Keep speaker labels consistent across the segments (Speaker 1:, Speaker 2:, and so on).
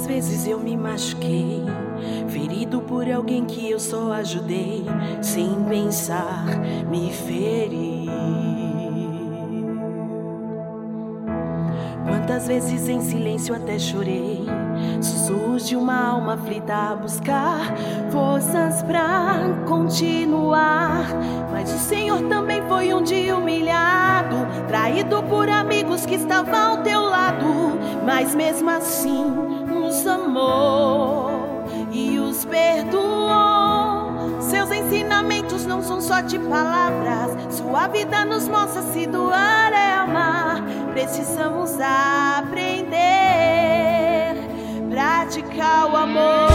Speaker 1: Quantas vezes eu me machuquei, ferido por alguém que eu só ajudei, sem pensar, me feri. Quantas vezes em silêncio até chorei, sussurros de uma alma aflita a buscar forças pra continuar. Mas o Senhor também foi um dia humilhado, traído por amigos que estavam ao teu lado, mas mesmo assim nos amou e os perdoou. Seus ensinamentos não são só de palavras, sua vida nos mostra se doar é amar. Precisamos aprender, praticar o amor.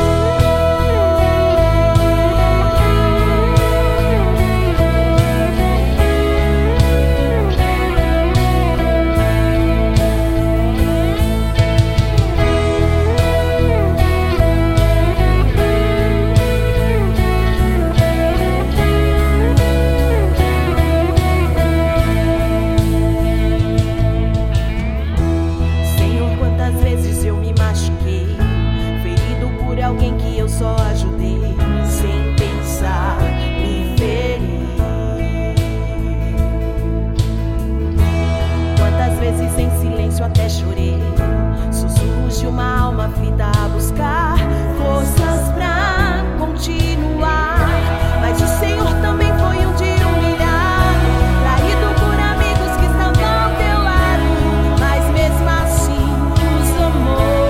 Speaker 1: Alguém que eu só ajudei, sem pensar, me feri. Quantas vezes em silêncio até chorei, sussurros de uma alma aflita a buscar forças pra continuar. Mas o Senhor também foi um dia humilhado, traído por amigos que estavam ao teu lado, mas mesmo assim nos amou.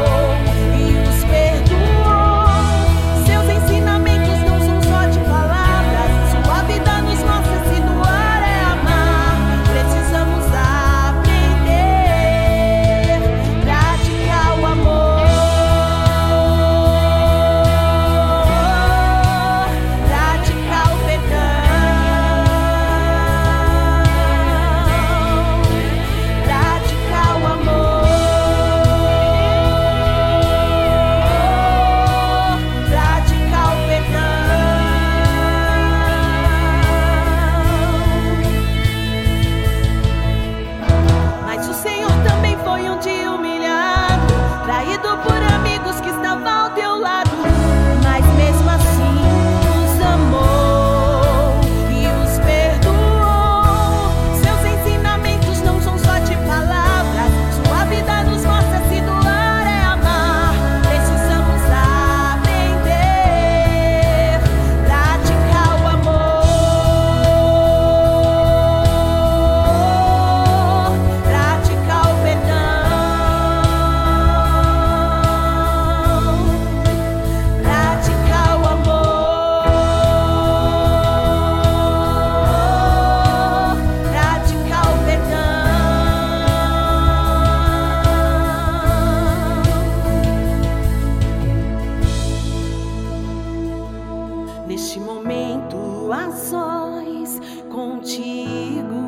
Speaker 1: Neste momento a sós contigo,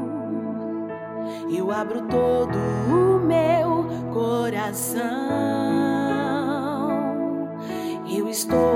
Speaker 1: eu abro todo o meu coração. Eu estou